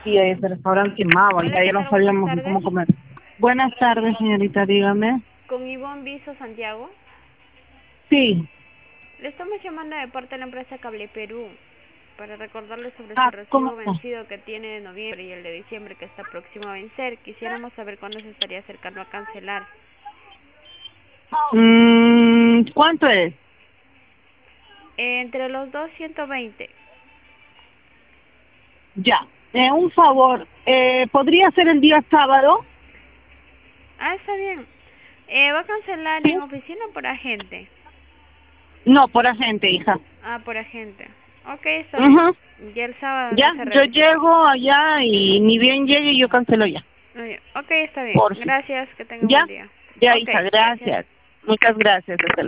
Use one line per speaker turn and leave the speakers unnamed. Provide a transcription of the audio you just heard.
y ese restaurante quemaba,
Hola,
ya,
¿qué
ya no
tal? Buenas
sabíamos ni
tardes.
cómo comer. Buenas tardes, señorita, dígame.
Con Ivonne Viso Santiago.
Sí.
Le estamos llamando de parte de la empresa Cable Perú para recordarle sobre su
Ah, ¿cómo
recibo
está?
vencido que tiene de noviembre y el de diciembre que está próximo a vencer. Quisiéramos saber cuándo se estaría acercando a cancelar.
¿Cuánto es?
Entre los dos, 120.
Ya. Un favor, ¿podría ser el día sábado?
Ah, está bien. ¿Va a cancelar
Sí.
en oficina o por agente?
No, por agente, hija.
Ah, por agente. Ok, está bien.
Ujú.
Ya el sábado no
Ya,
se
yo
realiza.
llego allá y ni bien llegue yo cancelo ya.
Ok, está bien.
Por si.
Gracias, que tenga
¿Ya?
buen día.
Ya,
Ok,
hija,
gracias.
gracias. Muchas gracias. Hasta